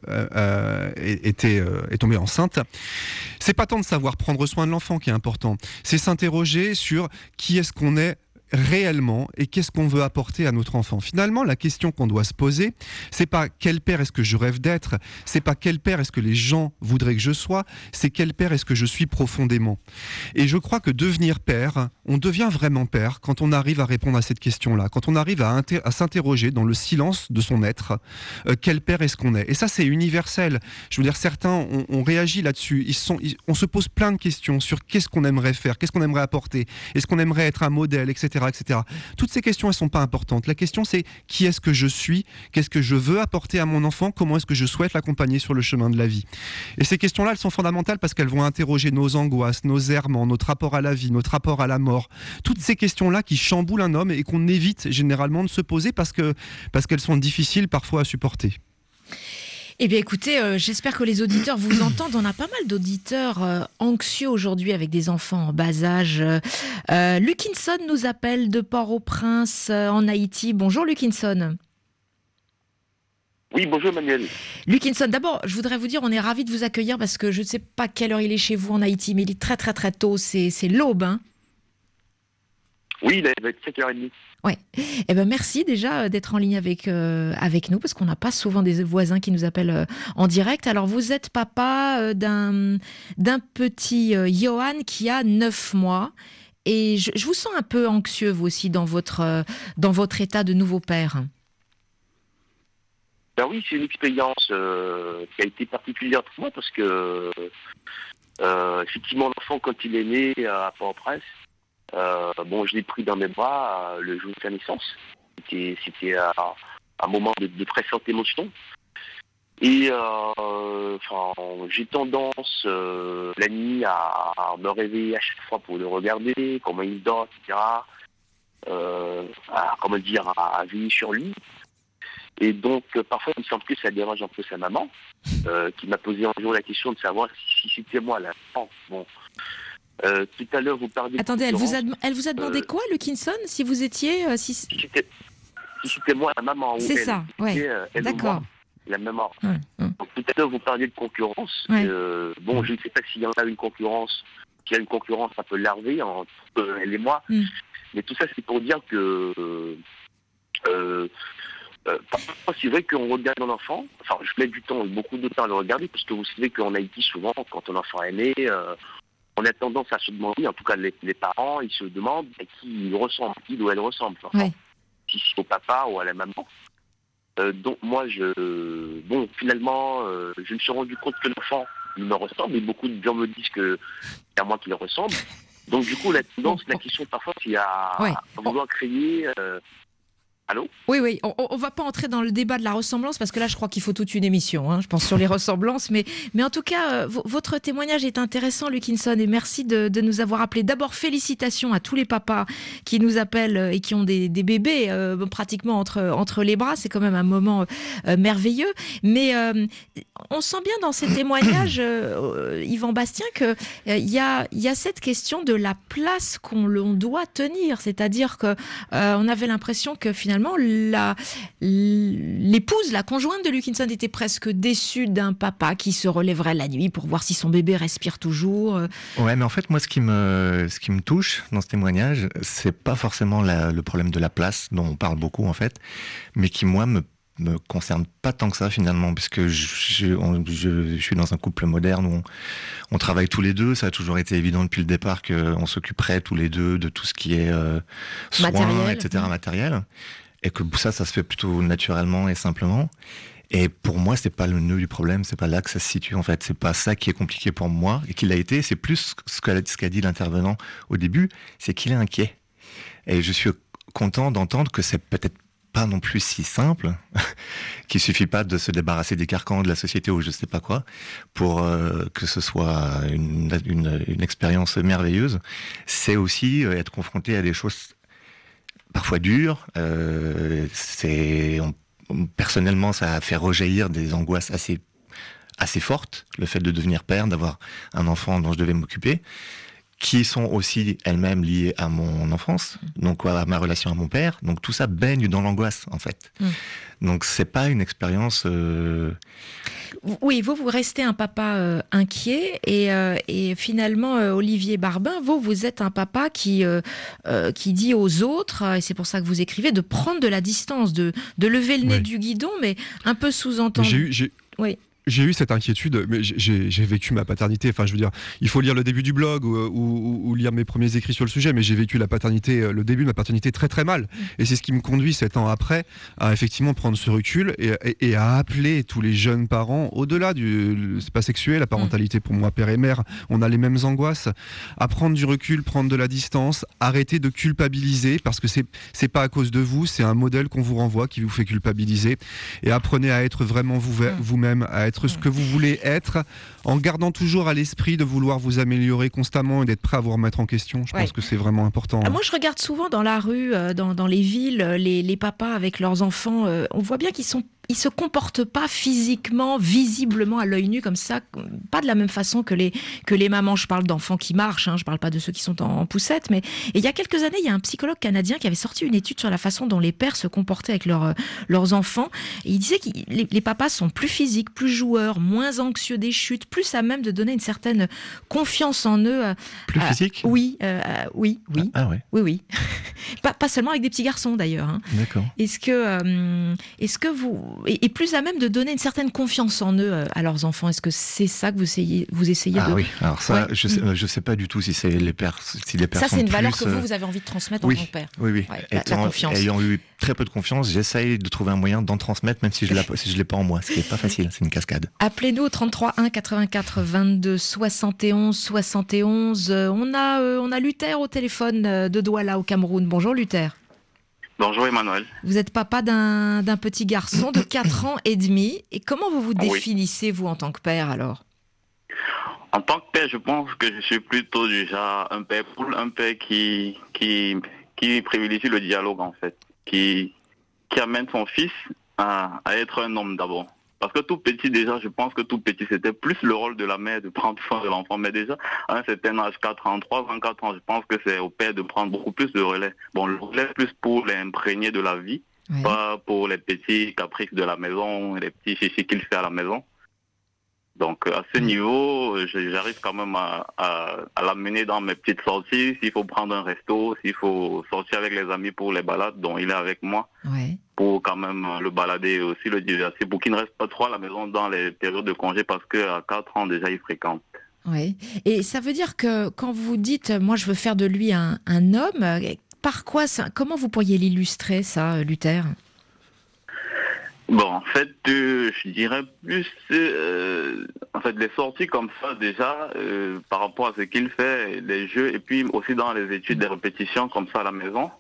est tombée enceinte. C'est pas tant de savoir prendre soin de l'enfant qui est important, c'est s'interroger sur qui est-ce qu'on est réellement et qu'est-ce qu'on veut apporter à notre enfant. Finalement, la question qu'on doit se poser, c'est pas quel père est-ce que je rêve d'être, c'est pas quel père est-ce que les gens voudraient que je sois, c'est quel père est-ce que je suis profondément. Et je crois que devenir père, on devient vraiment père quand on arrive à répondre à cette question-là, quand on arrive à s'interroger dans le silence de son être, quel père est-ce qu'on est. Et ça, c'est universel. Je veux dire, certains ont réagi là-dessus. On se pose plein de questions sur qu'est-ce qu'on aimerait faire, qu'est-ce qu'on aimerait apporter, est-ce qu'on aimerait être un modèle, etc. etc. Toutes ces questions, elles ne sont pas importantes. La question, c'est qui est-ce que je suis, qu'est-ce que je veux apporter à mon enfant, comment est-ce que je souhaite l'accompagner sur le chemin de la vie. Et ces questions-là, elles sont fondamentales parce qu'elles vont interroger nos angoisses, nos errements, notre rapport à la vie, notre rapport à la mort. Toutes ces questions-là qui chamboulent un homme et qu'on évite généralement de se poser parce qu'elles sont difficiles parfois à supporter. Eh bien écoutez, j'espère que les auditeurs vous entendent. On a pas mal d'auditeurs anxieux aujourd'hui avec des enfants en bas âge. Lukinson nous appelle de Port-au-Prince en Haïti. Bonjour Lukinson. Oui, bonjour Emmanuel. Lukinson, d'abord, je voudrais vous dire, on est ravis de vous accueillir parce que je ne sais pas quelle heure il est chez vous en Haïti, mais il est très très très tôt, c'est l'aube. Hein. Oui, il va être 7h30. Ouais. Eh ben merci déjà d'être en ligne avec nous parce qu'on n'a pas souvent des voisins qui nous appellent en direct. Alors vous êtes papa d'un petit Johan qui a 9 mois et je vous sens un peu anxieux vous aussi dans votre état de nouveau père. Ben oui, c'est une expérience qui a été particulière pour moi parce que effectivement l'enfant quand il est né à Port-au-Prince, je l'ai pris dans mes bras le jour de sa naissance. C'était un moment de très forte émotion. Et j'ai tendance la nuit à me réveiller à chaque fois pour le regarder, comment il dort, etc. À veiller sur lui. Et donc parfois il me semble que ça dérange un peu sa maman, qui m'a posé un jour la question de savoir si c'était moi l'enfant. Bon. Tout à l'heure, vous parliez... Attendez, elle vous a demandé quoi, Lukinson, si vous étiez... Si c'était moi, la maman. C'est ça, oui. D'accord. La maman. Donc, tout à l'heure, vous parliez de concurrence. Je ne sais pas s'il y en a une concurrence, s'il y a une concurrence un peu larvée entre elle et moi. Mais tout ça, c'est pour dire que... parfois, c'est vrai qu'on regarde un enfant. Enfin, je mets beaucoup de temps à le regarder, parce que vous savez qu'en Haïti, souvent, quand un enfant est né... on a tendance à se demander, en tout cas les parents, ils se demandent à qui il ressemble, qui ou elle ressemble, si c'est au papa ou à la maman. Donc moi, finalement, je me suis rendu compte que l'enfant, il me ressemble, et beaucoup de gens me disent que c'est à moi qu'il ressemble. Donc du coup, la tendance, la question parfois, c'est à vouloir créer... Allô ? Oui, on va pas entrer dans le débat de la ressemblance parce que là, je crois qu'il faut toute une émission, hein, je pense, sur les ressemblances. Mais en tout cas, votre témoignage est intéressant, Lukinson, et merci de nous avoir appelés. D'abord, félicitations à tous les papas qui nous appellent et qui ont des bébés pratiquement entre les bras. C'est quand même un moment merveilleux. Mais on sent bien dans ces témoignages, Yvan Bastien, qu'il y a cette question de la place qu'on doit tenir. C'est-à-dire qu'on avait l'impression que finalement, l'épouse, la conjointe de Lukinson était presque déçue d'un papa qui se relèverait la nuit pour voir si son bébé respire toujours. Ouais, mais en fait, moi, ce qui me touche dans ce témoignage, c'est pas forcément le problème de la place dont on parle beaucoup en fait, mais qui moi me concerne pas tant que ça finalement, puisque je suis dans un couple moderne où on travaille tous les deux. Ça a toujours été évident depuis le départ qu'on s'occuperait tous les deux de tout ce qui est soins, etc., matériel. et que ça se fait plutôt naturellement et simplement. Et pour moi, c'est pas le nœud du problème, c'est pas là que ça se situe en fait. C'est pas ça qui est compliqué pour moi et qui l'a été. C'est plus ce qu'a dit l'intervenant au début, c'est qu'il est inquiet. Et je suis content d'entendre que c'est peut-être pas non plus si simple, qu'il suffit pas de se débarrasser des carcans de la société ou je sais pas quoi, pour que ce soit une expérience merveilleuse. C'est aussi être confronté à des choses parfois dures. Personnellement, ça a fait rejaillir des angoisses assez fortes, le fait de devenir père, d'avoir un enfant dont je devais m'occuper, qui sont aussi elles-mêmes liées à mon enfance, donc à ma relation à mon père. Donc tout ça baigne dans l'angoisse, en fait. Donc c'est pas une expérience... Oui, vous restez un papa inquiet et finalement, Olivier Barbin, vous êtes un papa qui dit aux autres, et c'est pour ça que vous écrivez, de prendre de la distance, de lever le nez du guidon, mais un peu sous-entendu. Oui. J'ai eu cette inquiétude, mais j'ai vécu ma paternité. Enfin, je veux dire, il faut lire le début du blog ou lire mes premiers écrits sur le sujet, mais j'ai vécu le début de ma paternité très très mal. Et c'est ce qui me conduit 7 ans après à effectivement prendre ce recul et à appeler tous les jeunes parents, au-delà c'est pas sexuel, la parentalité pour moi, père et mère, on a les mêmes angoisses, à prendre du recul, prendre de la distance, arrêter de culpabiliser, parce que c'est pas à cause de vous, c'est un modèle qu'on vous renvoie qui vous fait culpabiliser. Et apprenez à être vraiment vous-même, à être ce que vous voulez être, en gardant toujours à l'esprit de vouloir vous améliorer constamment et d'être prêt à vous remettre en question. Je pense que c'est vraiment important. Moi, je regarde souvent dans la rue, dans les villes, les papas avec leurs enfants. On voit bien qu'ils se comportent pas physiquement, visiblement à l'œil nu comme ça, pas de la même façon que les mamans. Je parle d'enfants qui marchent, je parle pas de ceux qui sont en poussette, mais il y a quelques années, il y a un psychologue canadien qui avait sorti une étude sur la façon dont les pères se comportaient avec leurs enfants. Et il disait que les papas sont plus physiques, plus joueurs, moins anxieux des chutes, plus à même de donner une certaine confiance en eux. Plus physique ? Oui. Ah ouais. Oui. Pas seulement avec des petits garçons d'ailleurs. D'accord. Est-ce que vous et plus à même de donner une certaine confiance en eux à leurs enfants. Est-ce que c'est ça que vous essayez de... Ah oui, alors ça, je sais pas du tout si les pères ça, sont c'est une plus, valeur que vous avez envie de transmettre en tant que père. Oui. Ouais, la confiance. Ayant eu très peu de confiance, j'essaye de trouver un moyen d'en transmettre, même si je l'ai pas en moi, ce qui est pas facile, c'est une cascade. Appelez-nous au 33 1 84 22 71 71. On a Luther au téléphone de Douala au Cameroun. Bonjour Luther. Bonjour Emmanuel. Vous êtes papa d'un petit garçon de 4 ans et demi. Et comment vous définissez, vous, en tant que père, alors ? En tant que père, je pense que je suis plutôt du genre un père cool, un père qui privilégie le dialogue, en fait. Qui amène son fils à être un homme d'abord. Parce que tout petit, déjà, je pense que tout petit, c'était plus le rôle de la mère de prendre soin de l'enfant. Mais déjà, à un certain âge, 4 ans, 3 ans, 4 ans, je pense que c'est au père de prendre beaucoup plus de relais. Bon, le relais plus pour l'imprégner de la vie, pas pour les petits caprices de la maison, les petits chichis qu'il fait à la maison. Donc, à ce niveau, j'arrive quand même à l'amener dans mes petites sorties. S'il faut prendre un resto, s'il faut sortir avec les amis pour les balades, dont il est avec moi. Pour quand même le balader aussi, le divertir, pour qu'il ne reste pas trop à la maison dans les périodes de congé, parce qu'à 4 ans déjà, il fréquente. Oui, et ça veut dire que quand vous dites, moi je veux faire de lui un homme, par quoi ça, comment vous pourriez l'illustrer ça, Luther ? Bon, en fait, je dirais plus, les sorties comme ça déjà, par rapport à ce qu'il fait, les jeux, et puis aussi dans les études, des répétitions comme ça à la maison.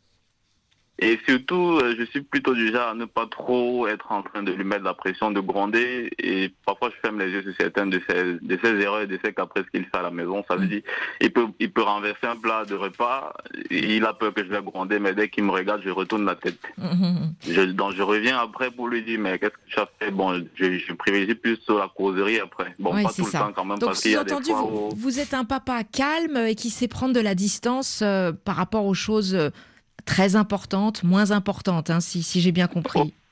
Et surtout, je suis plutôt du genre à ne pas trop être en train de lui mettre la pression, de gronder. Et parfois, je ferme les yeux sur certaines de ses erreurs et de ses caprices qu'il fait à la maison. Ça veut dire, il peut renverser un plat de repas. Il a peur que je vais gronder, mais dès qu'il me regarde, je retourne la tête. Donc, je reviens après pour lui dire, mais qu'est-ce que tu as fait ? Bon, je privilégie plus sur la causerie après. Bon, pas tout le temps quand même, donc, parce qu'il y a des fois où... vous êtes un papa calme et qui sait prendre de la distance par rapport aux choses... très importante, moins importante, si j'ai bien compris.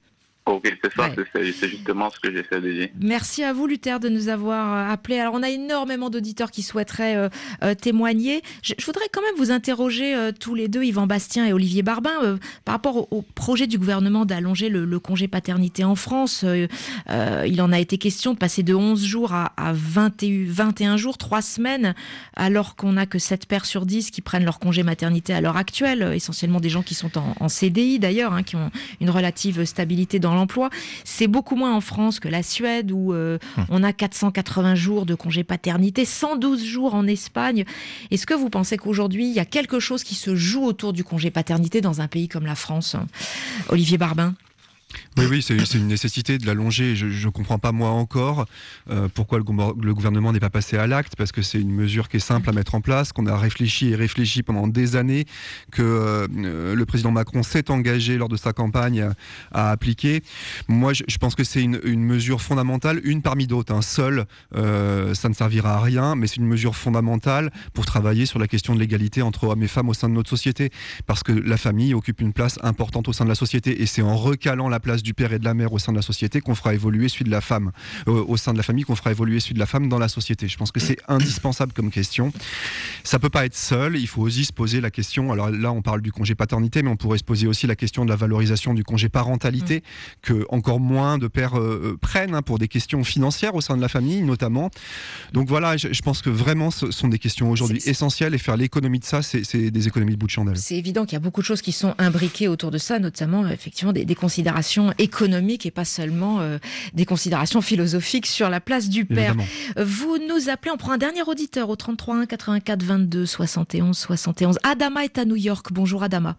Ok, c'est ça, Ouais. c'est justement ce que j'essaie de dire. Merci à vous, Luther, de nous avoir appelés. Alors, on a énormément d'auditeurs qui souhaiteraient témoigner. Je voudrais quand même vous interroger tous les deux, Yvan Bastien et Olivier Barbin, par rapport au projet du gouvernement d'allonger le congé paternité en France. Il en a été question de passer de 11 jours à 21 jours, 3 semaines, alors qu'on n'a que 7 pères sur 10 qui prennent leur congé maternité à l'heure actuelle, essentiellement des gens qui sont en CDI d'ailleurs, qui ont une relative stabilité dans l'emploi. C'est beaucoup moins en France que la Suède où on a 480 jours de congé paternité, 112 jours en Espagne. Est-ce que vous pensez qu'aujourd'hui, il y a quelque chose qui se joue autour du congé paternité dans un pays comme la France ? Olivier Barbin ? Oui, c'est une nécessité de l'allonger. Je ne comprends pas moi encore pourquoi le gouvernement n'est pas passé à l'acte, parce que c'est une mesure qui est simple à mettre en place, qu'on a réfléchi pendant des années, que le président Macron s'est engagé lors de sa campagne à appliquer. Moi, je pense que c'est une mesure fondamentale, une parmi d'autres. Seule, ça ne servira à rien, mais c'est une mesure fondamentale pour travailler sur la question de l'égalité entre hommes et femmes au sein de notre société, parce que la famille occupe une place importante au sein de la société, et c'est en recalant la place du père et de la mère au sein de la société qu'on fera évoluer celui de la femme, au sein de la famille qu'on fera évoluer celui de la femme dans la société. Je pense que c'est indispensable comme question. Ça peut pas être seul, il faut aussi se poser la question, alors là on parle du congé paternité, mais on pourrait se poser aussi la question de la valorisation du congé parentalité, que encore moins de pères prennent pour des questions financières au sein de la famille notamment. Donc voilà, je pense que vraiment ce sont des questions aujourd'hui essentielles, et faire l'économie de ça, c'est des économies de bout de chandelle. C'est évident qu'il y a beaucoup de choses qui sont imbriquées autour de ça, notamment effectivement des considérations économiques et pas seulement des considérations philosophiques sur la place du père. Évidemment. Vous nous appelez, on prend un dernier auditeur au 33 1 84 22 71 71. Adama est à New York. Bonjour Adama.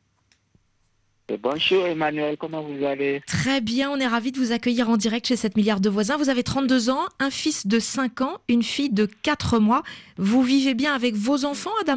Bonjour Emmanuel, comment vous allez ? Très bien, on est ravis de vous accueillir en direct chez 7 milliards de voisins. Vous avez 32 ans, un fils de 5 ans, une fille de 4 mois. Vous vivez bien avec vos enfants, Adama ?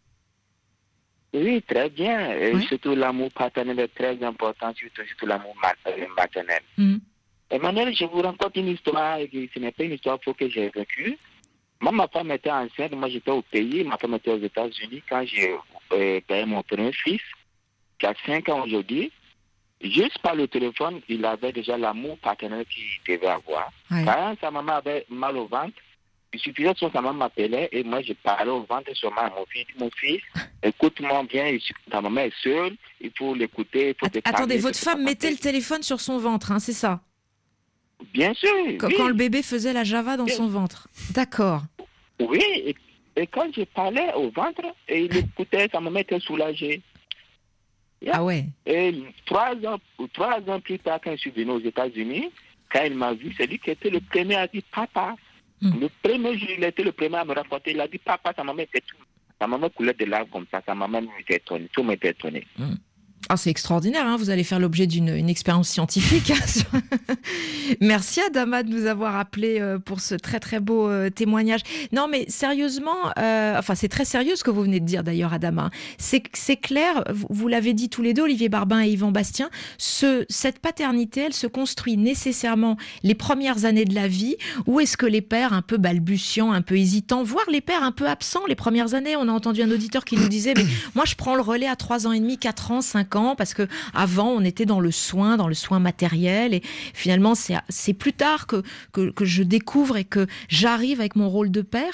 Oui, très bien. Et oui. Surtout l'amour paternel est très important, surtout l'amour maternel. Emmanuel, je vous raconte une histoire, et ce n'est pas une histoire que j'ai vécue. Moi, ma femme était enceinte, moi j'étais au pays, ma femme était aux États-Unis quand j'ai payé mon premier fils, qui a 5 ans aujourd'hui. Juste par le téléphone, il avait déjà l'amour paternel qu'il devait avoir. Ouais. Quand sa maman avait mal au ventre, il suffisait que sa maman m'appelait et moi je parlais au ventre sur mon fils, écoute-moi bien, ta maman est seule, il faut l'écouter, il faut te parler. Attendez, votre femme mettait le téléphone sur son ventre, c'est ça ? Bien sûr. Quand le bébé faisait la java dans son ventre. D'accord. Oui, et quand je parlais au ventre, et il écoutait, sa maman était soulagée. Ah ouais. Et 3 ans plus tard, quand je suis venu aux États-Unis, quand il m'a vu, c'est lui qui était le premier à dire papa. Le premier jour, il était le premier à me raconter. Il a dit papa, sa maman était tout. Sa maman coulait de larmes comme ça. Sa maman m'était étonnée. Tout m'était étonné. Ah, c'est extraordinaire, vous allez faire l'objet d'une expérience scientifique. Merci Adama de nous avoir appelé pour ce très très beau témoignage. Non mais sérieusement, c'est très sérieux ce que vous venez de dire d'ailleurs Adama. C'est clair, vous l'avez dit tous les deux, Olivier Barbin et Yvan Bastien, cette paternité, elle se construit nécessairement les premières années de la vie, ou est-ce que les pères un peu balbutiants, un peu hésitants, voire les pères un peu absents les premières années, on a entendu un auditeur qui nous disait mais moi je prends le relais à 3 ans et demi, 4 ans, 5 ans, parce que avant on était dans le soin matériel, et finalement c'est plus tard que je découvre et que j'arrive avec mon rôle de père.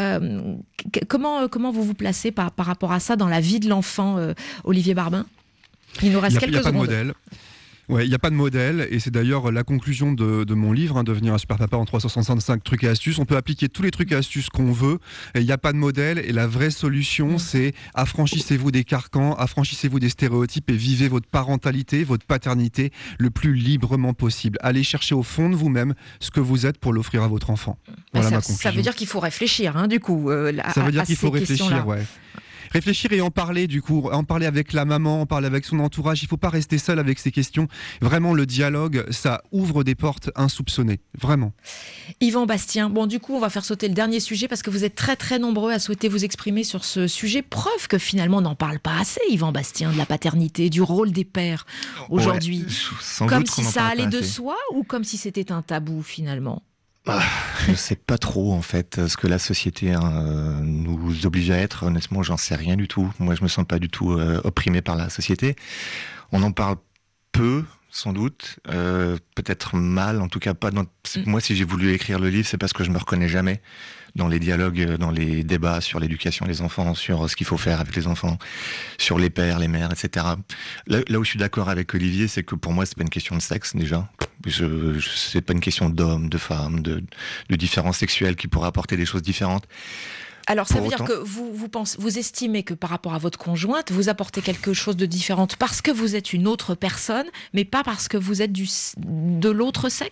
Comment vous vous placez par rapport à ça dans la vie de l'enfant, Olivier Barbin ? Il nous reste quelques secondes. Il n'y a pas de modèle. Ouais, il n'y a pas de modèle, et c'est d'ailleurs la conclusion de mon livre, Devenir un super papa en 365 trucs et astuces. On peut appliquer tous les trucs et astuces qu'on veut, et il n'y a pas de modèle, et la vraie solution, c'est affranchissez-vous des carcans, affranchissez-vous des stéréotypes, et vivez votre parentalité, votre paternité le plus librement possible. Allez chercher au fond de vous-même ce que vous êtes pour l'offrir à votre enfant. Voilà ma conclusion. Ça veut dire qu'il faut réfléchir, du coup. Ça veut dire qu'il faut réfléchir, ouais. Réfléchir et en parler du coup, en parler avec la maman, en parler avec son entourage. Il ne faut pas rester seul avec ces questions. Vraiment, le dialogue, ça ouvre des portes insoupçonnées. Vraiment. Yvan Bastien, du coup, on va faire sauter le dernier sujet parce que vous êtes très très nombreux à souhaiter vous exprimer sur ce sujet. Preuve que finalement, on n'en parle pas assez, Yvan Bastien, de la paternité, du rôle des pères aujourd'hui. Ouais, comme si ça allait de soi ou comme si c'était un tabou finalement ? Je ne sais pas trop en fait ce que la société nous oblige à être. Honnêtement, j'en sais rien du tout. Moi, je me sens pas du tout opprimé par la société. On en parle peu. sans doute. Peut-être mal, en tout cas pas dans... Moi, si j'ai voulu écrire le livre, c'est parce que je me reconnais jamais dans les dialogues, dans les débats sur l'éducation des enfants, sur ce qu'il faut faire avec les enfants, sur les pères, les mères, etc. Là où je suis d'accord avec Olivier, c'est que pour moi, c'est pas une question de sexe, déjà. C'est pas une question d'homme, de femme, de différences sexuelles qui pourraient apporter des choses différentes. Alors, ça veut dire que vous estimez que par rapport à votre conjointe, vous apportez quelque chose de différent parce que vous êtes une autre personne, mais pas parce que vous êtes de l'autre sexe ?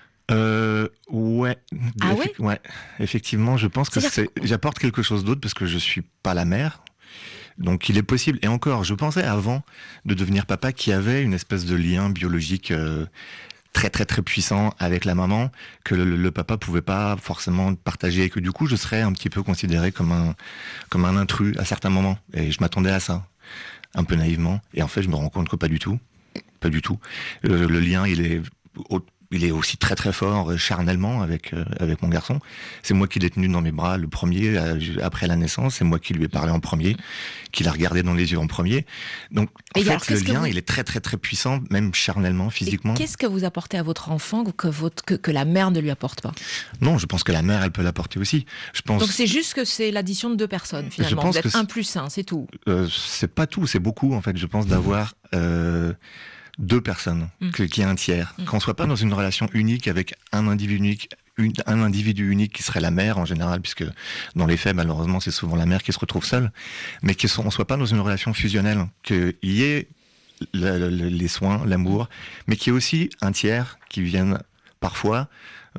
Ouais. Ah ouais ? Ouais. Effectivement, je pense que j'apporte quelque chose d'autre parce que je suis pas la mère. Donc, il est possible. Et encore, je pensais avant de devenir papa qu'il y avait une espèce de lien biologique très très très puissant avec la maman que le papa pouvait pas forcément partager et que du coup je serais un petit peu considéré comme un intrus à certains moments, et je m'attendais à ça un peu naïvement, et en fait je me rends compte que pas du tout. Le lien il est aussi très très fort charnellement avec mon garçon. C'est moi qui l'ai tenu dans mes bras le premier après la naissance, c'est moi qui lui ai parlé en premier, qui l'a regardé dans les yeux en premier. Donc en fait le lien il est très très très puissant, même charnellement, physiquement. Et qu'est-ce que vous apportez à votre enfant que la mère ne lui apporte pas ? Non, je pense que la mère elle peut l'apporter aussi. Donc c'est juste que c'est l'addition de deux personnes finalement. Vous êtes 1 + 1, c'est tout. C'est pas tout, c'est beaucoup en fait. Je pense d'avoir 2 personnes, qu'il y ait un tiers, qu'on soit pas dans une relation unique avec un individu unique qui serait la mère en général, puisque dans les faits malheureusement c'est souvent la mère qui se retrouve seule, mais qu'on soit pas dans une relation fusionnelle, qu'il y ait les soins, l'amour, mais qu'il y ait aussi un tiers qui vienne parfois,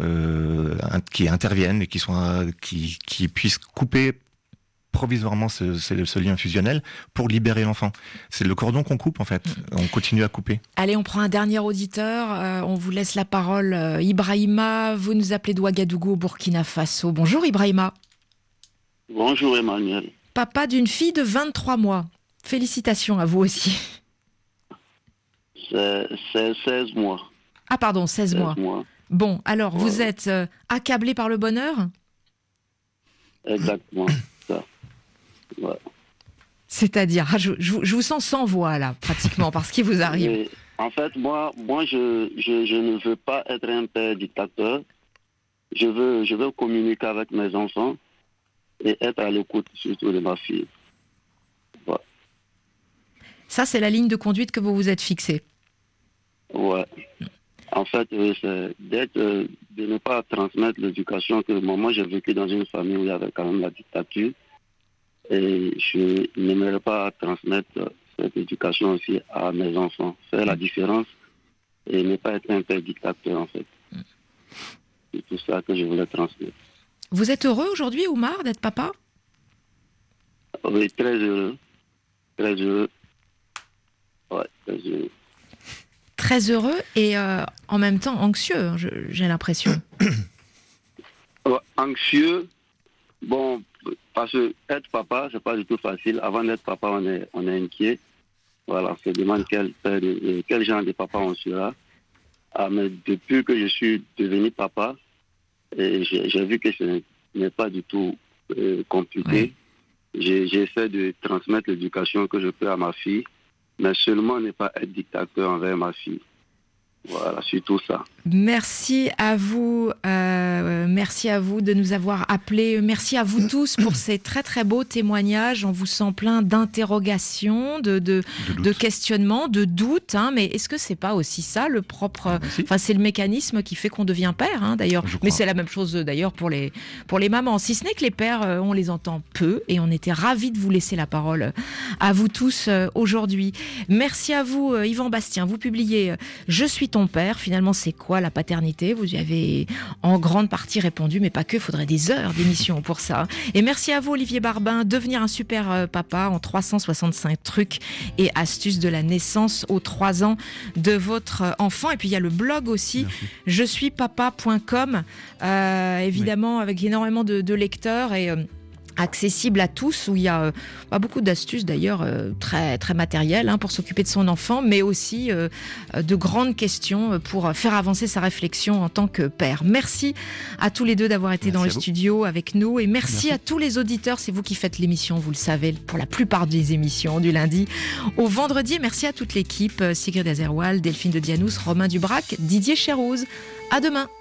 qui interviennent et qui puissent couper provisoirement ce lien fusionnel pour libérer l'enfant. C'est le cordon qu'on coupe en fait. On continue à couper. Allez, on prend un dernier auditeur. On vous laisse la parole. Ibrahima, vous nous appelez d'Ouagadougou, au Burkina Faso. Bonjour Ibrahima. Bonjour Emmanuel. Papa d'une fille de 23 mois. Félicitations à vous aussi. C'est 16 mois. Ah pardon, 16 mois. Bon, alors vous êtes accablé par le bonheur ? Exactement. Ouais. C'est-à-dire, je vous sens sans voix là, pratiquement, par ce qui vous arrive. Mais, en fait, moi je ne veux pas être un père dictateur. Je veux communiquer avec mes enfants et être à l'écoute surtout de ma fille. Ouais. Ça, c'est la ligne de conduite que vous vous êtes fixée. Ouais. En fait, c'est de ne pas transmettre l'éducation que moi j'ai vécu dans une famille où il y avait quand même la dictature. Et je n'aimerais pas transmettre cette éducation aussi à mes enfants. Faire la différence et ne pas être un père dictateur, en fait. C'est tout ça que je voulais transmettre. Vous êtes heureux aujourd'hui, Oumar, d'être papa ? Oui, très heureux. Très heureux. Ouais, très heureux. Très heureux et en même temps anxieux, j'ai l'impression. Anxieux, bon... Parce que être papa, c'est pas du tout facile. Avant d'être papa, on est inquiet. Voilà, on se demande quel genre de papa on sera. Mais depuis que je suis devenu papa, j'ai vu que ce n'est pas du tout compliqué. Ouais. J'essaie de transmettre l'éducation que je peux à ma fille, mais seulement ne pas être dictateur envers ma fille. Voilà, c'est tout ça. Merci à vous de nous avoir appelés. Merci à vous tous pour ces très très beaux témoignages. On vous sent plein d'interrogations, de questionnements, de doutes. Mais est-ce que c'est pas aussi ça le propre... Enfin, c'est le mécanisme qui fait qu'on devient père, d'ailleurs. Mais c'est la même chose d'ailleurs pour les mamans. Si ce n'est que les pères, on les entend peu. Et on était ravis de vous laisser la parole à vous tous aujourd'hui. Merci à vous, Yvan Bastien. Vous publiez « Je suis ton père ». Finalement, c'est quoi la paternité ? Vous y avez en grande partie répondu, mais pas que. Il faudrait des heures d'émission pour ça. Et merci à vous, Olivier Barbin. Devenir un super papa en 365 trucs et astuces de la naissance aux 3 ans de votre enfant. Et puis, il y a le blog aussi, jesuispapa.com, évidemment, avec énormément de lecteurs et... accessible à tous, où il y a beaucoup d'astuces d'ailleurs très, très matérielles pour s'occuper de son enfant, mais aussi de grandes questions pour faire avancer sa réflexion en tant que père. Merci à tous les deux d'avoir été dans le studio avec nous, et merci à tous les auditeurs. C'est vous qui faites l'émission, vous le savez, pour la plupart des émissions du lundi au vendredi. Merci à toute l'équipe, Sigrid Azerwal, Delphine de Dianous, Romain Dubrac, Didier Chérouz. À demain.